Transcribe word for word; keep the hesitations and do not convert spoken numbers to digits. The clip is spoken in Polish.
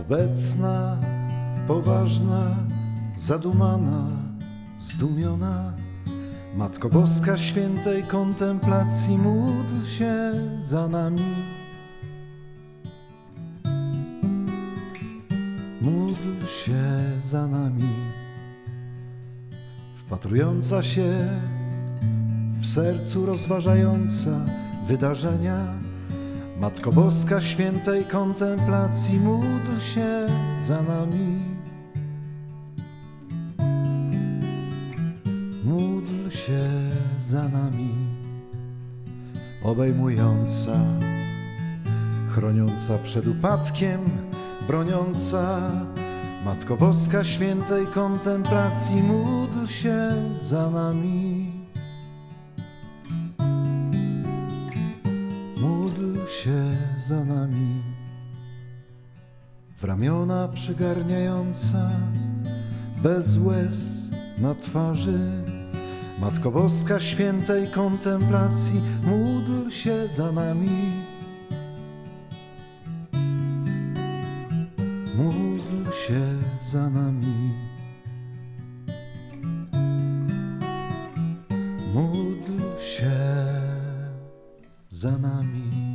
Obecna, poważna, zadumana, zdumiona, Matko Boska świętej kontemplacji, módl się za nami. Módl się za nami. Wpatrująca się, w sercu rozważająca wydarzenia, Matko Boska świętej kontemplacji, módl się za nami. Módl się za nami. Obejmująca, chroniąca przed upadkiem, broniąca, Matko Boska świętej kontemplacji, módl się za nami. Módl się za nami. W ramiona przygarniająca, bez łez na twarzy, Matko Boska świętej kontemplacji, módl się za nami. Módl się za nami. Módl się za nami.